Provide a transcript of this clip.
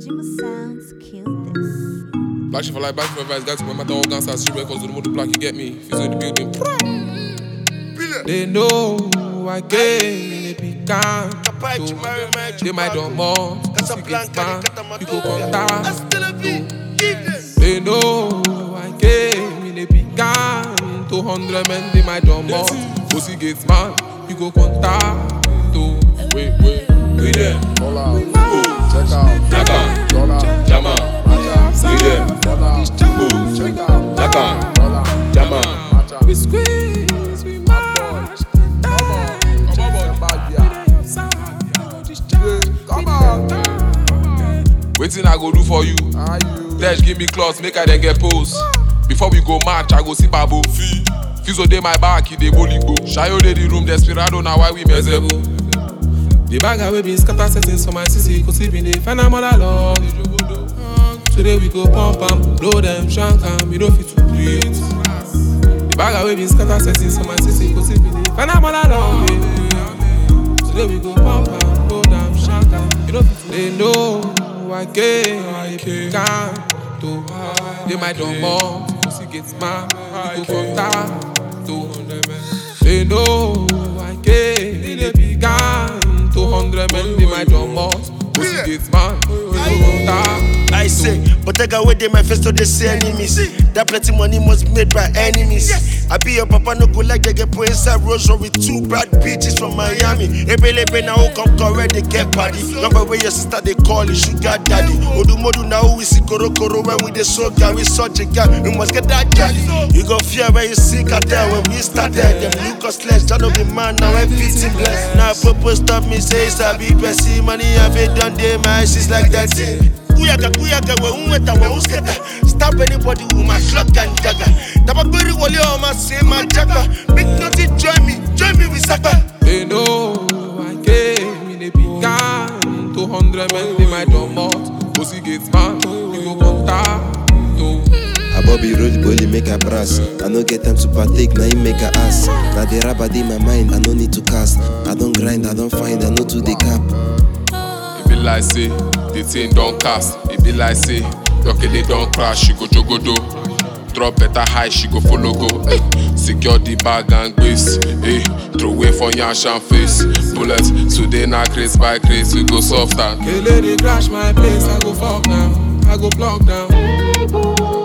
Jima Sounds kill this. Black shit for life, back for advice, guys, no matter all guns, street records, the mother black, you get me. If in the building, they know I came in a pecan. They might don't more, pussy gets banned, you go contact. They know I came in a pecan. 200 men, they might don't more, pussy gets banned, you go contact. Wait, we there. Hold out, check out, Jaka, Jona, Jama, we there. check out, Jaka, Jona, Jama, We squeeze, we march. come on, Waiting I go do for you. are you? Dash give me clothes, make I then get post. Before we go match, I go see Babo. Fizo dey my back, he dey bolingo. Shayo dey the room, desperado, now why we miserable. The bag away been scatter settings for my CC, cause he been dey find am all along. Today we go pump am, blow them, shank am, you don't fit to breathe. The bag away been scatter settings for my CC, cause he been dey find am all along. Today we go pump am, blow them, shank am, you don't fit to. They know I can't do. They might don't more, cause he gets mad, you go contact. They know I can't. 200 men, they might don't more, cause he gets mad, you go contact. I say, but take away they my face to they say enemies. That plenty money must be made by enemies. I be your papa no go like they get put inside Rosary with two bad bitches from Miami. Ebelebe now who come correct they get party. Number where your sister they call you sugar daddy. Odumodu now who we see koro when we the so guy we such a guy. We must get that daddy. You go fear when you see cartel when we started. Them Lucas less, John be man now everything blessed. Now purpose stop me say sabi person money have it done day my eyes like that. Kuyaga, we unweta, we usketa. Stop anybody with my clock and dagger. Tabakuri wali on my same my jagger. Big nothing, join me with Saka. They know I came in a pecan. 200 men, they might don't more, cause he gets mad, you go contact. I Bobby road bully make a brass. I no get time to partake, now you make a ass. Now the rubber in my mind, I no need to cast. I don't grind, I don't find, I no to the cap. It be like say, the thing don't cast. It be like say, your kid they don't crash, she go jogodo. Drop better high, she go follow go. Secure the bag and grace. Throw away for yash and face. Bullets, today na craze by craze, we go softer. Hey lady, crash my place, I go fuck now, I go block down.